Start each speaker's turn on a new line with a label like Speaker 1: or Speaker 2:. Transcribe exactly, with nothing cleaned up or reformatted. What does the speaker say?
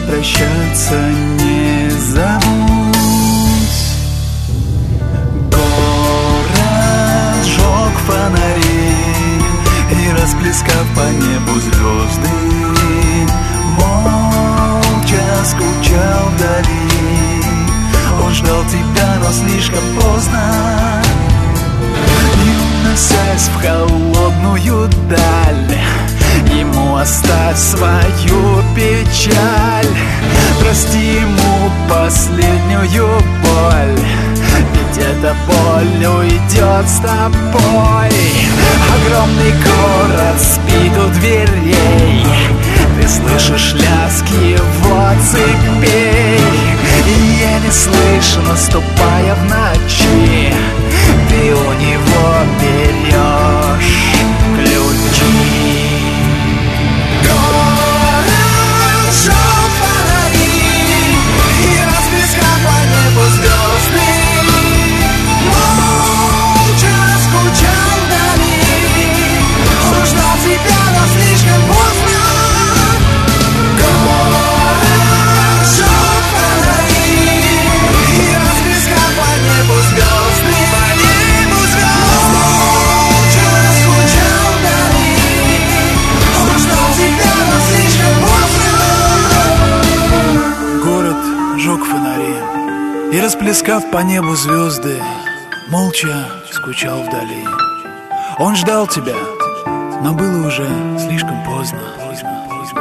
Speaker 1: попрощаться не забудь. Город сжег фонари и, расплескав по небу звезды, молча скучал вдали. Он ждал тебя, но слишком поздно. И, уносясь в холодную даль, ему оставь свою печаль. Прости ему последнюю боль, ведь эта боль уйдет с тобой. Огромный город спит у дверей, ты слышишь лязг его цепей. И еле слышно, ступая в ночи, ты у него берешь ключи. Город сжег фонари и, расплескав по небу звезды, молча скучал вдали. Он ждал тебя, но слишком поздно. Город сжег фонари и, расплескав по небу звезды, по небу звезды, молча скучал вдали. Он ждал тебя, но слишком поздно. Город жег фонари и, расплескав по небу звезды, молча скучал вдали. Он ждал тебя, но было уже слишком поздно. Поздно, поздно.